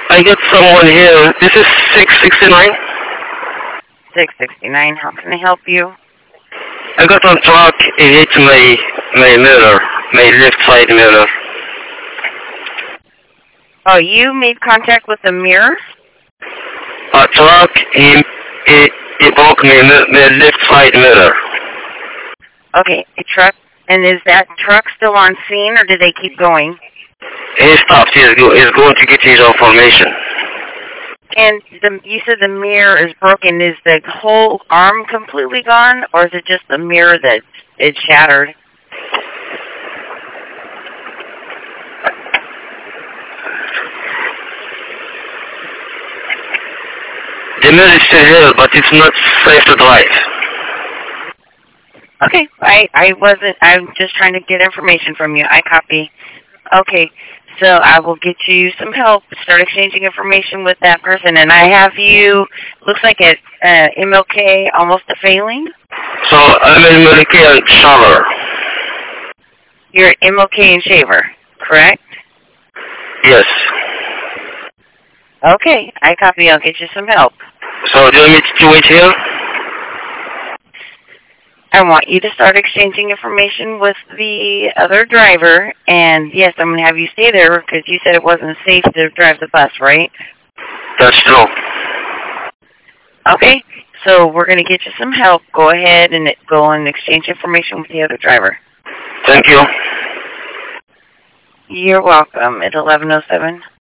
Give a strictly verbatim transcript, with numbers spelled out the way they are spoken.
I got someone here. This is six sixty-nine. six sixty-nine, how can I help you? I got on truck. It hit my my mirror, my left side mirror. Oh, you made contact with the mirror? A truck. He it it broke my, my left side mirror. Okay, a truck. And is that truck still on scene, or did they keep going? He stopped. He's, go, he's going to get his information. And the, you said the mirror is broken. Is the whole arm completely gone, or is it just the mirror that is shattered? The mirror is still here, but it's not safe to drive. Okay, I, I wasn't, I'm just trying to get information from you. I copy. Okay, so I will get you some help, start exchanging information with that person, and I have you, looks like at uh, M L K, almost a failing. So I'm in M L K and Shaver. You're at M L K and Shaver, correct? Yes. Okay, I copy. I'll get you some help. So do you want me to wait here? I want you to start exchanging information with the other driver, and yes, I'm going to have you stay there because you said it wasn't safe to drive the bus, right? That's true. Okay, so we're going to get you some help. Go ahead and go and exchange information with the other driver. Thank you. You're welcome. At eleven oh seven.